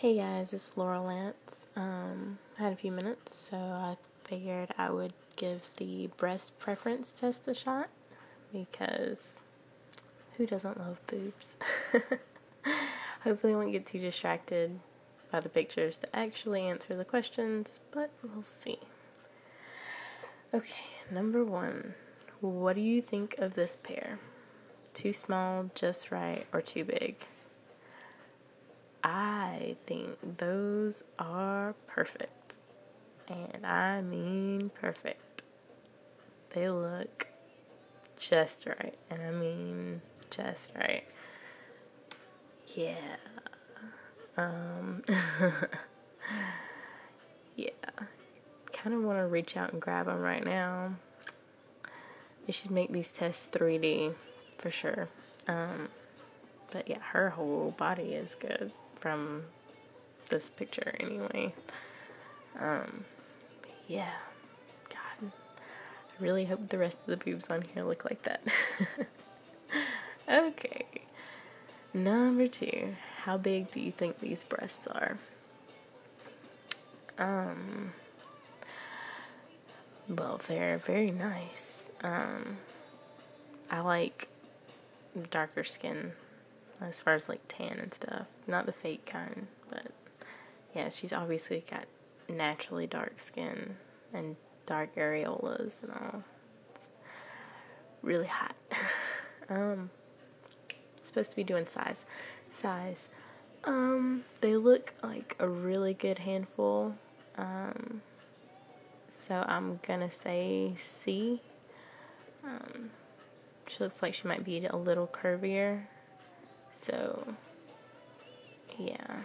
Hey guys, it's Laura Lance. I had a few minutes, so I figured I would give the breast preference test a shot because who doesn't love boobs? Hopefully I won't get too distracted by the pictures to actually answer the questions, but we'll see. Okay, number one. What do you think of this pair? Too small, just right, or too big? I think those are perfect. And I mean perfect. They look just right. And I mean just right. Yeah. Yeah. Kind of want to reach out and grab them right now. They should make these tests 3D for sure. But yeah, her whole body is good from this picture anyway. Yeah. God. I really hope the rest of the boobs on here look like that. Okay. Number two. How big do you think these breasts are? Well, they're very nice. I like darker skin as far as like tan and stuff. Not the fake kind, but yeah, she's obviously got naturally dark skin and dark areolas and all. It's really hot. It's supposed to be doing size. They look like a really good handful. So I'm gonna say C. She looks like she might be a little curvier. So, yeah.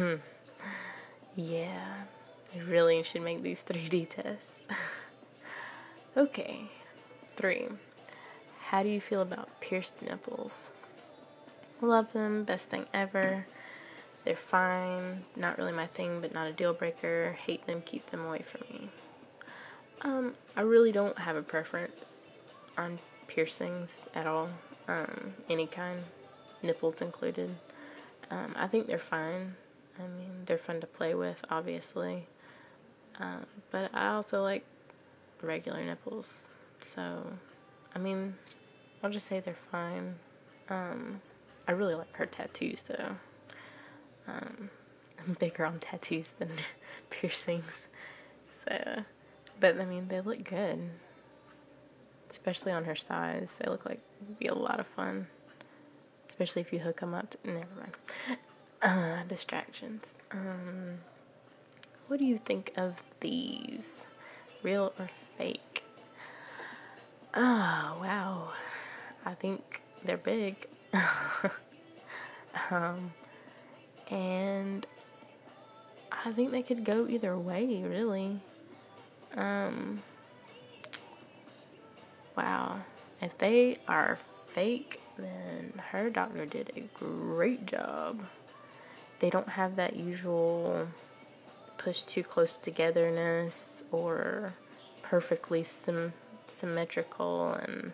Yeah. I really should make these 3D tests. Okay. 3. How do you feel about pierced nipples? Love them. Best thing ever. They're fine. Not really my thing, but not a deal breaker. Hate them. Keep them away from me. I really don't have a preference on piercings at all. Any kind. Nipples included. I think they're fine. I mean, they're fun to play with, obviously. But I also like regular nipples. So, I mean, I'll just say they're fine. I really like her tattoos, though. I'm bigger on tattoos than piercings. So, but I mean, they look good. Especially on her size. They look like it'd be a lot of fun. Especially if you hook them up to, never mind. Distractions. What do you think of these? Real or fake? Oh, wow. I think they're big. And I think they could go either way, really. Wow. If they are fake, then her doctor did a great job. They don't have that usual push too close togetherness or perfectly symmetrical, and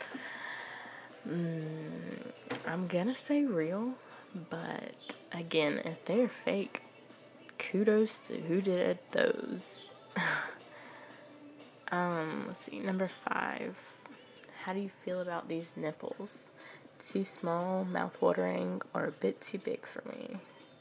I'm gonna say real, but again, if they're fake, kudos to who did those. Let's see, number 5. How do you feel about these nipples? Too small, mouth-watering, or a bit too big for me?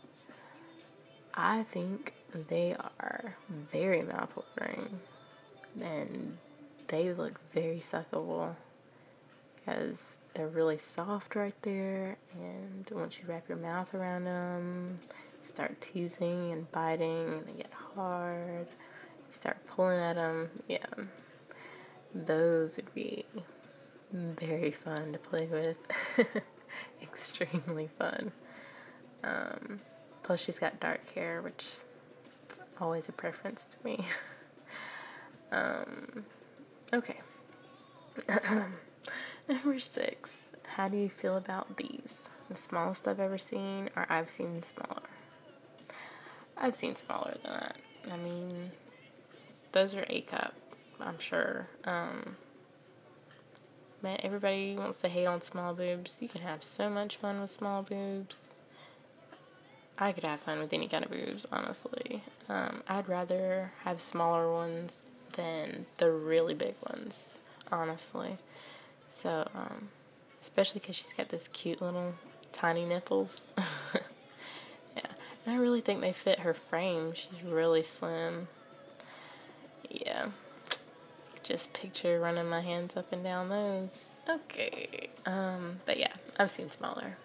I think they are very mouth-watering, and they look very suckable because they're really soft right there, and once you wrap your mouth around them, start teasing and biting, and they get hard, you start pulling at them, yeah, those would be very fun to play with. Extremely fun. Plus she's got dark hair, which is always a preference to me. Okay. Number 6. How do you feel about these? The smallest I've ever seen, or I've seen smaller? I've seen smaller than that. I mean, those are A cup, I'm sure. Man, everybody wants to hate on small boobs. You can have so much fun with small boobs. I could have fun with any kind of boobs, honestly. I'd rather have smaller ones than the really big ones, honestly. So, especially because she's got this cute little tiny nipples. Yeah, and I really think they fit her frame. She's really slim. Yeah, just picture running my hands up and down those. Okay, but yeah, I've seen smaller.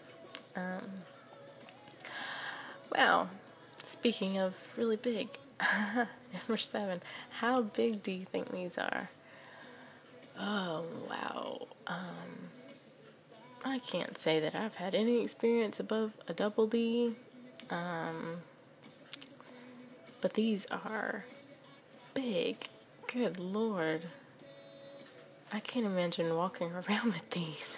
Wow, speaking of really big, number 7, how big do you think these are? Oh, wow. I can't say that I've had any experience above a double D, but these are big. Good Lord. I can't imagine walking around with these.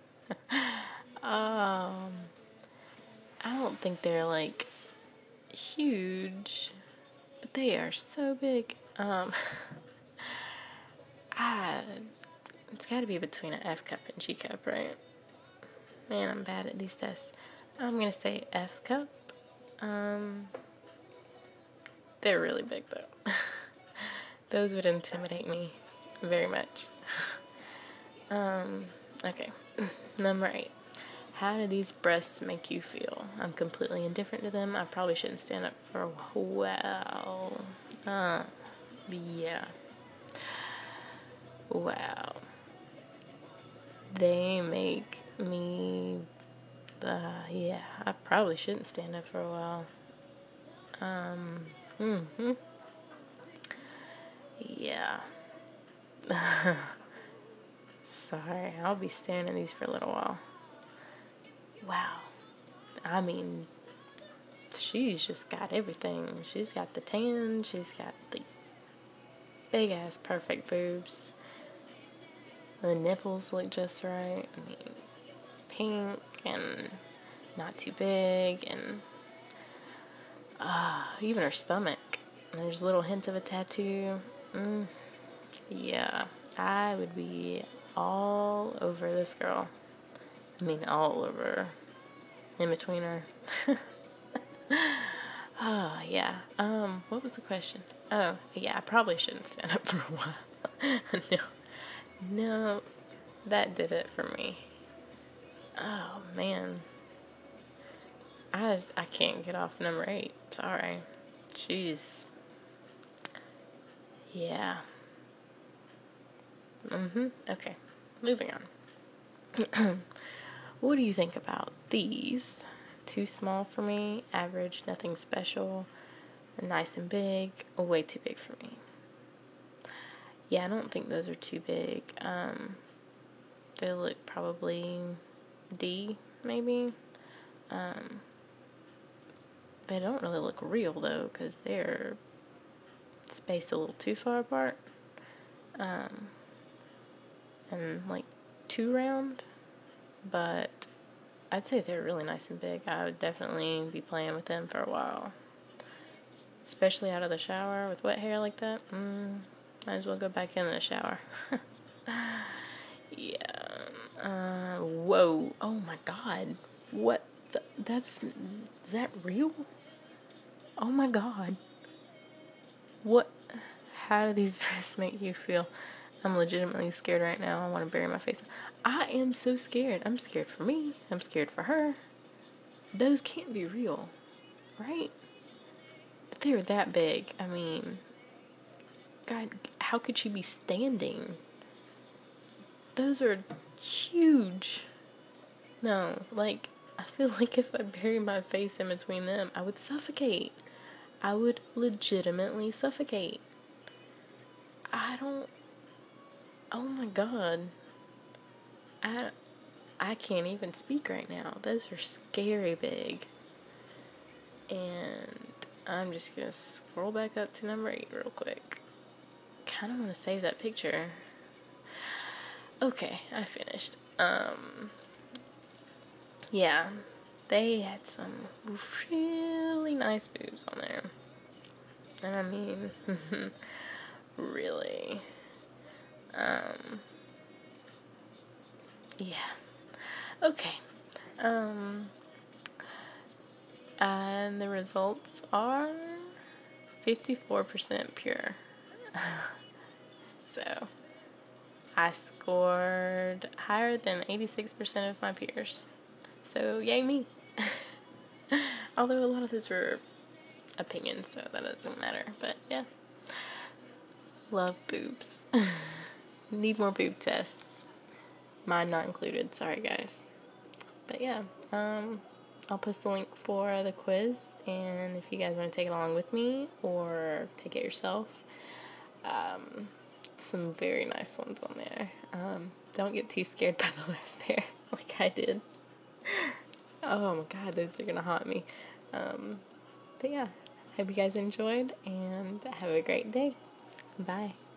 I don't think they're like huge, but they are so big. I, it's got to be between an F cup and G cup, right? Man, I'm bad at these tests. I'm gonna say F cup. They're really big though. Those would intimidate me very much. Okay, number 8. How do these breasts make you feel? I'm completely indifferent to them. I probably shouldn't stand up for a while. Yeah. Wow. They make me, yeah, I probably shouldn't stand up for a while. Yeah. Sorry, I'll be staring at these for a little while. Wow. I mean, she's just got everything. She's got the tan, she's got the big ass perfect boobs. The nipples look just right. I mean, pink and not too big, and even her stomach. There's a little hint of a tattoo. Yeah, I would be all over this girl. I mean, all over. In between her. Oh, yeah. What was the question? Oh, yeah, I probably shouldn't stand up for a while. No, that did it for me. Oh, man. I can't get off number 8. Sorry. She's, yeah. Okay. Moving on. What do you think about these? Too small for me, average, nothing special, nice and big, way too big for me. Yeah, I don't think those are too big. They look probably D, maybe. They don't really look real, though, because they're spaced a little too far apart. And, like, too round. But I'd say they're really nice and big. I would definitely be playing with them for a while. Especially out of the shower with wet hair like that. Might as well go back in the shower. Yeah. Whoa. Oh my god. What? Is that real? Oh my god. What? How do these breasts make you feel? I'm legitimately scared right now. I want to bury my face. I am so scared. I'm scared for me. I'm scared for her. Those can't be real, right? If they were that big, I mean, God, how could she be standing? Those are huge. No, like, I feel like if I buried my face in between them, I would suffocate. I would legitimately suffocate. I don't. Oh my god. I can't even speak right now. Those are scary big. And I'm just gonna scroll back up to number 8 real quick. Kinda wanna save that picture. Okay, I finished. Yeah. They had some really nice boobs on there. And I mean, really. Yeah. Okay. And the results are 54% pure. So I scored higher than 86% of my peers. So yay me. Although a lot of those were opinions, so that doesn't matter. But yeah. Love boobs. Need more boob tests. Mine not included. Sorry, guys. But yeah, I'll post the link for the quiz, and if you guys want to take it along with me or take it yourself, some very nice ones on there. Don't get too scared by the last pair like I did. Oh my god, those are gonna haunt me. But yeah, hope you guys enjoyed, and have a great day. Bye.